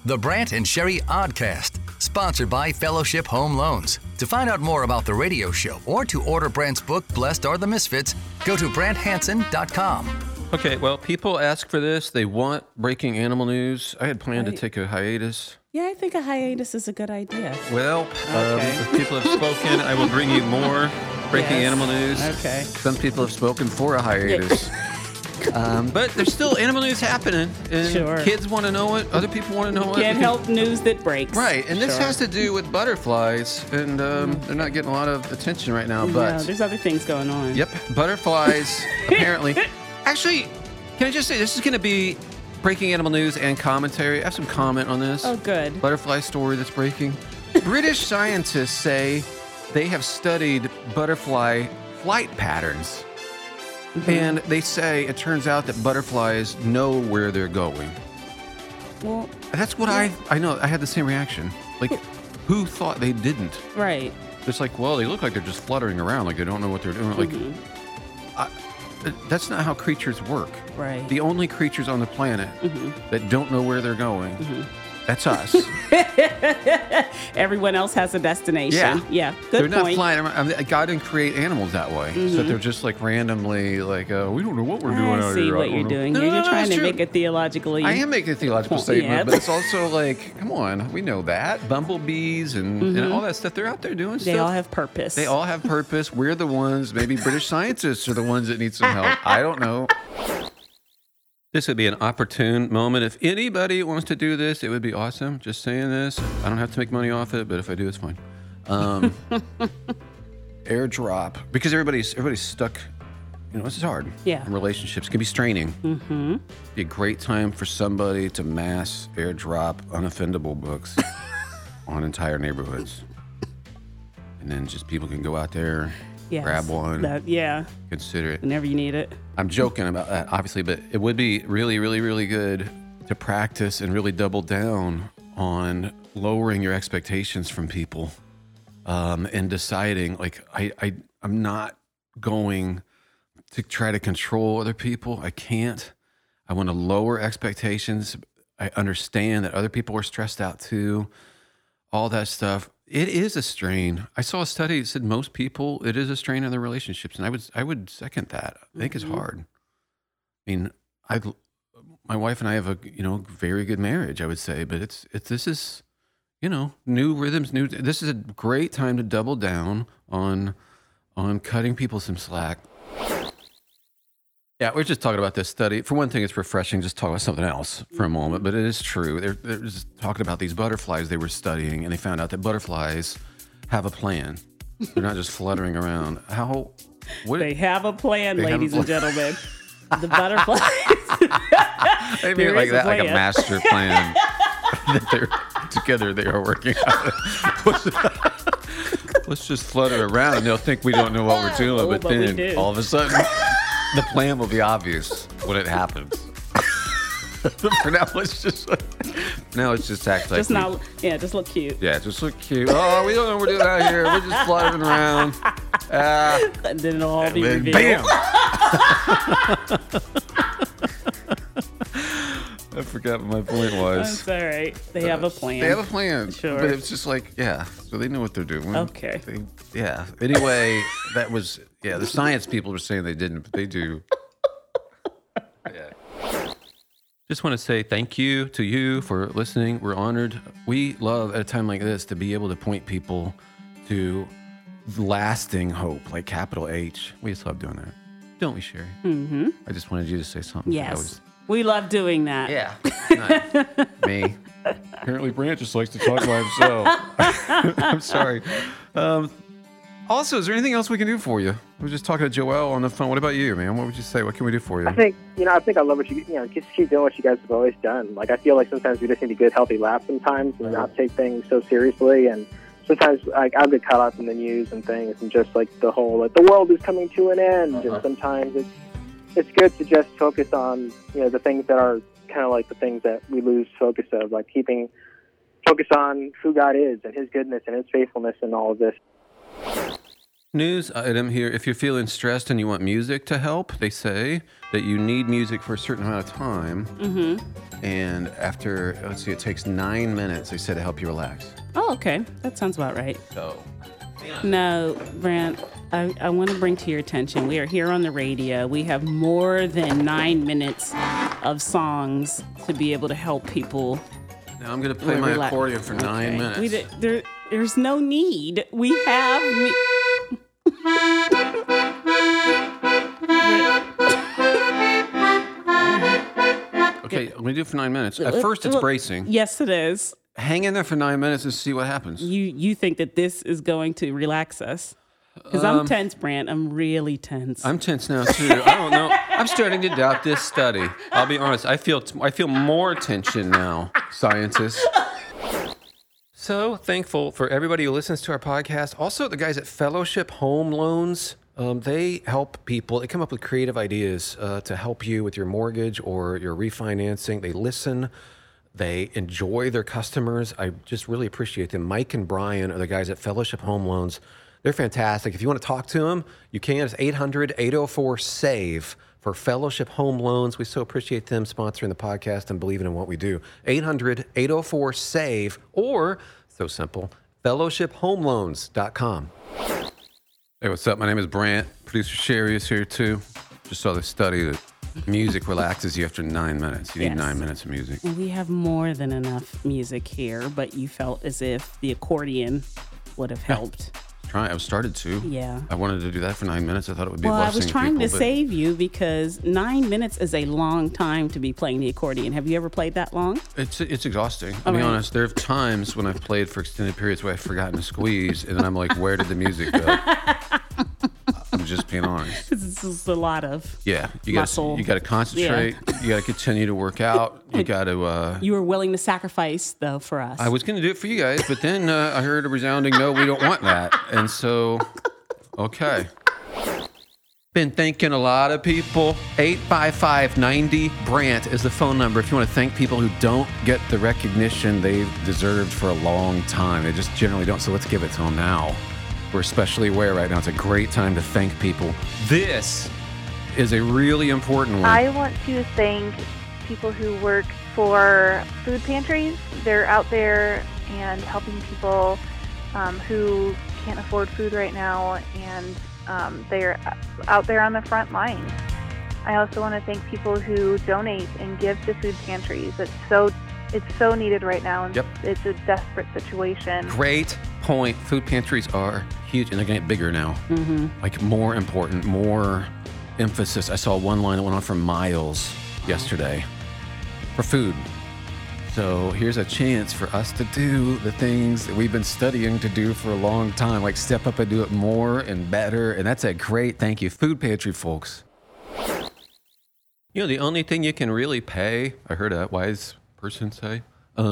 The Brant and Sherry Oddcast, sponsored by Fellowship Home Loans. To find out more about the radio show or to order Brant's book, Blessed Are the Misfits, go to BrantHansen.com. Okay, well, people ask for this. They want breaking animal news. I had planned to take a hiatus. Yeah, I think a hiatus is a good idea. Well, if people have spoken, I will bring you more breaking animal news. Okay. Some people have spoken for a hiatus. But there's still animal news happening. And kids want to know it. Other people want to know it. Can't help news that breaks. Right. And this has to do with butterflies. And they're not getting a lot of attention right now. But no, there's other things going on. Yep. Butterflies, apparently. Actually, can I just say, this is going to be breaking animal news and commentary. I have some comment on this. Oh, good. Butterfly story that's breaking. British scientists say they have studied butterfly flight patterns. Mm-hmm. And they say it turns out that butterflies know where they're going. Well, that's what I know. I had the same reaction. Like, who thought they didn't? Right. It's like, well, they look like they're just fluttering around, like they don't know what they're doing. Like, that's not how creatures work. Right. The only creatures on the planet that don't know where they're going, that's us. Everyone else has a destination. Yeah. Good they're point. Not flying around. God didn't create animals that way. So they're just like randomly like, we don't know what we're doing out here. I see what you're doing. You're trying to make a theologically... I am making a theological statement, but it's also like, come on, we know that. Bumblebees and all that stuff, they're out there doing stuff. They all have purpose. They all have purpose. We're the ones, maybe British scientists are the ones that need some help. I don't know. This would be an opportune moment. If anybody wants to do this, it would be awesome. Just saying this. I don't have to make money off it, but if I do, it's fine. Airdrop. Because everybody's stuck. You know, this is hard. Yeah. Relationships can be straining. Be a great time for somebody to mass airdrop unoffendable books on entire neighborhoods. And then just people can go out there, grab one. Consider it. Whenever you need it. I'm joking about that, obviously, but it would be really, really, really good to practice and really double down on lowering your expectations from people and deciding, like, I'm not going to try to control other people. I can't. I want to lower expectations. I understand that other people are stressed out too, all that stuff. It is a strain. I saw a study that said most people, it is a strain in their relationships, and I would second that. I think it's hard. I mean, my wife and I have a very good marriage, I would say, but this is new rhythms, This is a great time to double down on cutting people some slack. Yeah, we're just talking about this study. For one thing, it's refreshing just to talk about something else for a moment, but it is true. They're just talking about these butterflies they were studying, and they found out that butterflies have a plan. They're not just fluttering around. They have a plan, ladies and gentlemen. The butterflies. I mean, like that, like a master plan that they're together. They are working out. Let's just flutter around, and they'll think we don't know what we're doing, but then all of a sudden. The plan will be obvious when it happens. For now, it's just act like just look cute. Yeah, just look cute. Oh, we don't know what we're doing out here. We're just fluttering around. And then it'll all be revealed. Bam! I forgot what my point was. That's all right. They have a plan. They have a plan. Sure. But it's just like, so they know what they're doing. Okay. Anyway, that was, the science people were saying they didn't, but they do. Just want to say thank you to you for listening. We're honored. We love at a time like this to be able to point people to lasting hope, like capital H. We just love doing that. Don't we, Sherry? Mm-hmm. I just wanted you to say something. Yes. We love doing that. Yeah. Me. Apparently, Brant just likes to talk by himself. I'm sorry. Also, is there anything else we can do for you? We were just talking to Joelle on the phone. What about you, man? What would you say? What can we do for you? I think I love what just keep doing what you guys have always done. Like, I feel like sometimes we just need a good, healthy laugh sometimes and not take things so seriously. And sometimes, like, I'll get caught up in the news and things and just, like, the whole, like, the world is coming to an end. And sometimes it's good to just focus on, the things that are kind of like the things that we lose focus of, like focus on who God is and his goodness and his faithfulness and all of this. News item here. If you're feeling stressed and you want music to help, they say that you need music for a certain amount of time. And after, let's see, it takes 9 minutes, they said, to help you relax. Oh, okay. That sounds about right. So. No, Brant, I want to bring to your attention, we are here on the radio. We have more than 9 minutes of songs to be able to help people. Now I'm going to play my accordion for 9 minutes. There's no need. We have... Okay, I'm going to do it for 9 minutes. At first, it's bracing. Yes, it is. Hang in there for 9 minutes and see what happens. You think that this is going to relax us? Because I'm tense, Brant. I'm really tense. I'm tense now, too. I don't know. I'm starting to doubt this study. I'll be honest. I feel more tension now, scientists. So thankful for everybody who listens to our podcast. Also, the guys at Fellowship Home Loans. They help people. They come up with creative ideas to help you with your mortgage or your refinancing. They listen. They enjoy their customers. I just really appreciate them. Mike and Brian are the guys at Fellowship Home Loans. They're fantastic. If you want to talk to them, you can. It's 800-804-SAVE for Fellowship Home Loans. We so appreciate them sponsoring the podcast and believing in what we do. 800-804-SAVE, or, so simple, fellowshiphomeloans.com. Hey, what's up? My name is Brant. Producer Sherry is here, too. Just saw this study that music relaxes you after 9 minutes. You need 9 minutes of music. And we have more than enough music here, but you felt as if the accordion would have helped. I started to. Yeah. I wanted to do that for 9 minutes. I thought it would be a blessing. Well, I was trying to save you because 9 minutes is a long time to be playing the accordion. Have you ever played that long? It's exhausting. I'll be honest. There are times when I've played for extended periods where I've forgotten to squeeze, and then I'm like, where did the music go? I'm just being honest. This is a lot of muscle. You got to concentrate. Yeah. You got to continue to work out. You got to. You were willing to sacrifice though for us. I was going to do it for you guys, but then I heard a resounding no. We don't want that, and so okay. Been thanking a lot of people. 855-90-BRANT is the phone number if you want to thank people who don't get the recognition they've deserved for a long time. They just generally don't. So let's give it to them now. We're especially aware right now. It's a great time to thank people. This is a really important one. I want to thank people who work for food pantries. They're out there and helping people who can't afford food right now, and they're out there on the front lines. I also want to thank people who donate and give to food pantries. It's so needed right now, and it's a desperate situation. Great point. Food pantries are huge, and they're going to get bigger now. Mm-hmm. Like more important, more emphasis. I saw one line that went on for miles yesterday for food. So here's a chance for us to do the things that we've been studying to do for a long time, like step up and do it more and better. And that's a great thank you, food pantry folks. You know, the only thing you can really pay, I heard a wise person say,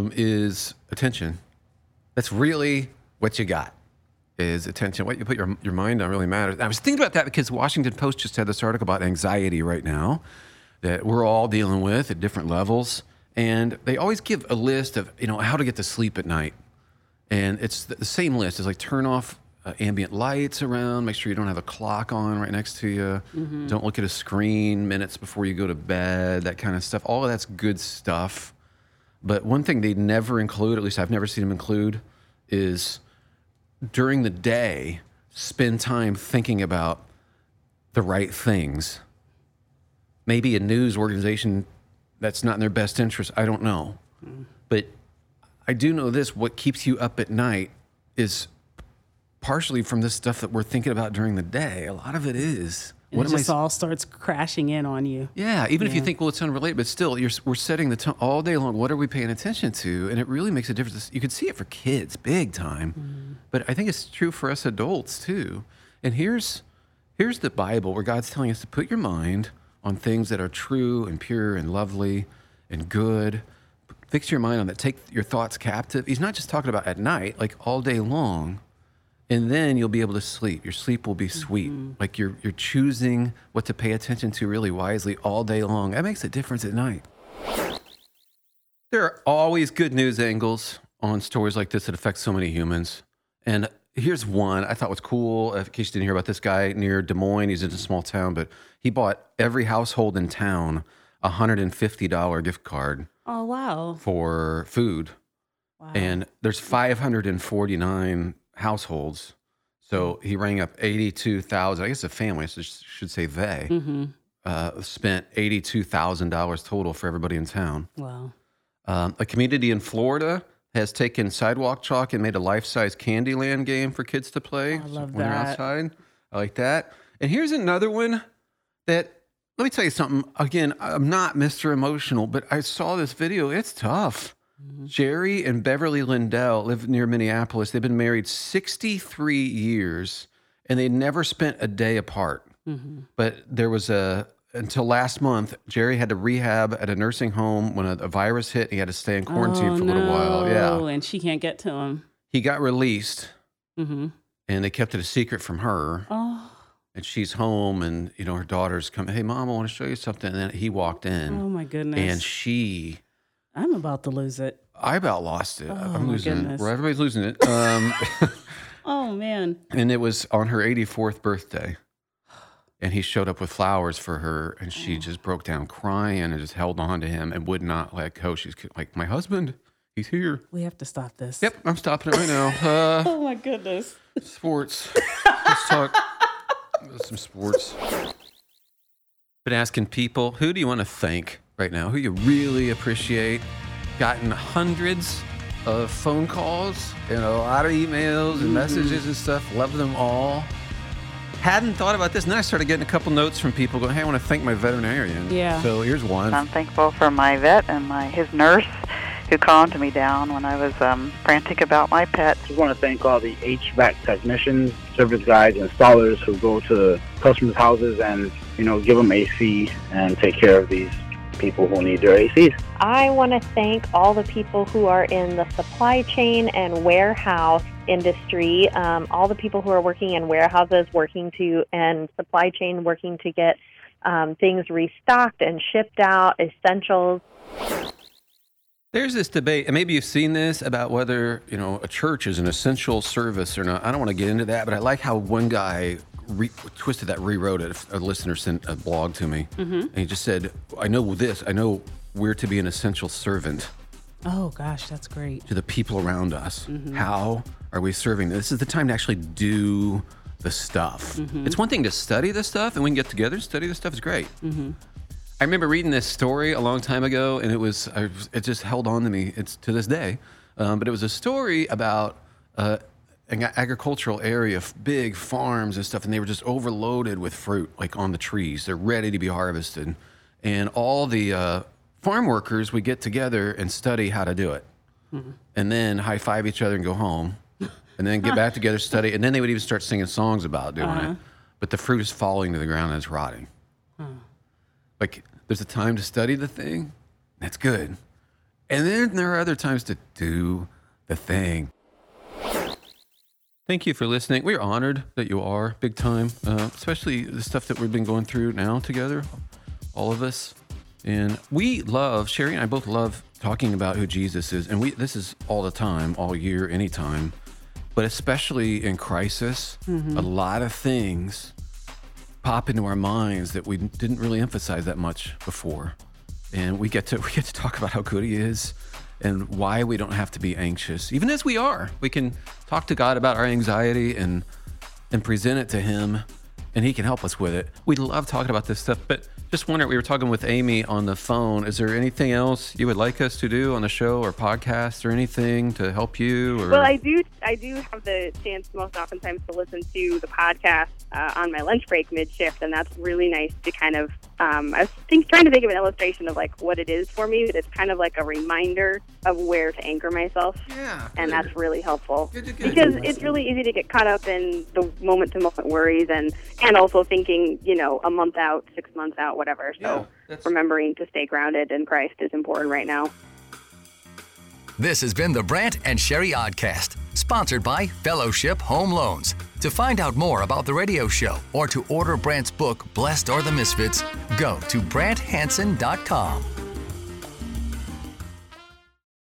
is attention. That's really what you got, is attention. What you put your mind on really matters. I was thinking about that because the Washington Post just had this article about anxiety right now that we're all dealing with at different levels. And they always give a list of, how to get to sleep at night. And it's the same list. It's like turn off ambient lights around, make sure you don't have a clock on right next to you. Mm-hmm. Don't look at a screen minutes before you go to bed, that kind of stuff. All of that's good stuff. But one thing they never include, at least I've never seen them include, is during the day, spend time thinking about the right things. Maybe a news organization that's not in their best interest, I don't know. But I do know this, what keeps you up at night is partially from this stuff that we're thinking about during the day. A lot of it is. And it just all starts crashing in on you. Yeah, even if you think, well, it's unrelated, but still, we're setting the tone all day long. What are we paying attention to? And it really makes a difference. You can see it for kids, big time. But I think it's true for us adults, too. And here's the Bible where God's telling us to put your mind on things that are true and pure and lovely and good. Fix your mind on that. Take your thoughts captive. He's not just talking about at night, like all day long. And then you'll be able to sleep. Your sleep will be sweet. Mm-hmm. Like you're choosing what to pay attention to really wisely all day long. That makes a difference at night. There are always good news angles on stories like this that affect so many humans. And here's one I thought was cool. In case you didn't hear about this guy near Des Moines, he's in a small town, but he bought every household in town a $150 gift card Oh, wow. for food. Wow. And there's 549 households. So he rang up 82,000. I guess a family, I should say they, spent $82,000 total for everybody in town. Wow. A community in Florida has taken sidewalk chalk and made a life-size Candyland game for kids to play I love when they're that. outside. I like that. And here's another one that, let me tell you something. Again, I'm not Mr. Emotional, but I saw this video. It's tough. Jerry and Beverly Lindell live near Minneapolis. They've been married 63 years, and they never spent a day apart. But there was until last month, Jerry had to rehab at a nursing home when a virus hit. He had to stay in quarantine for a little while. Yeah. And she can't get to him. He got released, Mm-hmm. and they kept it a secret from her. Oh. And she's home, and, her daughter's coming, hey, Mom, I want to show you something. And then he walked in. Oh, my goodness. And I'm about to lose it. I about lost it. Oh, I'm my losing goodness. it. Well, everybody's losing it. Oh, man. And it was on her 84th birthday. And he showed up with flowers for her, and she just broke down crying and just held on to him and would not let go. She's like, my husband, he's here. We have to stop this. Yep, I'm stopping it right now. Oh, my goodness. Sports. Let's talk some sports. Been asking people, who do you want to thank right now? Who you really appreciate? Gotten hundreds of phone calls and a lot of emails and messages and stuff. Love them all. Hadn't thought about this, and then I started getting a couple notes from people going, hey, I want to thank my veterinarian. Yeah. So here's one. I'm thankful for my vet and his nurse who calmed me down when I was frantic about my pet. Just want to thank all the HVAC technicians, service guys, installers who go to customers' houses and, give them AC and take care of these people who need their ACs. I want to thank all the people who are in the supply chain and warehouse industry, all the people who are working in warehouses, and supply chain, working to get things restocked and shipped out, essentials. There's this debate, and maybe you've seen this, about whether, a church is an essential service or not. I don't want to get into that, but I like how one guy rewrote it. A listener sent a blog to me, and he just said, I know we're to be an essential servant Oh, gosh, that's great. to the people around us. How are we serving? This is the time to actually do the stuff. It's one thing to study the stuff, and we can get together and study the stuff. It's great. I remember reading this story a long time ago, and it just held on to me. It's to this day. But it was a story about an agricultural area, big farms and stuff, and they were just overloaded with fruit, like on the trees. They're ready to be harvested. And all the farm workers would get together and study how to do it. And then high-five each other and go home. And then get back together, study. And then they would even start singing songs about doing it. But the fruit is falling to the ground and it's rotting. Like, there's a time to study the thing. That's good. And then there are other times to do the thing. Thank you for listening. We're honored that you are, big time, especially the stuff that we've been going through now together, all of us. And Sherry and I both love talking about who Jesus is. And this is all the time, all year, anytime. But especially in crisis, a lot of things pop into our minds that we didn't really emphasize that much before. And we get to talk about how good he is and why we don't have to be anxious. Even as we are, we can talk to God about our anxiety and present it to him, and he can help us with it. We love talking about this stuff, but just wondering, we were talking with Amy on the phone. Is there anything else you would like us to do on the show or podcast or anything to help you? Or? Well, I do have the chance most oftentimes to listen to the podcast on my lunch break mid-shift, and that's really nice to kind of, I was trying to think of an illustration of like what it is for me, but it's kind of like a reminder of where to anchor myself. Yeah. And that's really helpful. Good. Because it's really easy to get caught up in the moment-to-moment worries and also thinking, a month out, 6 months out, whatever. So remembering to stay grounded in Christ is important right now. This has been the Brant and Sherry Oddcast, sponsored by Fellowship Home Loans. To find out more about the radio show or to order Brant's book, Blessed Are the Misfits, go to BrantHansen.com.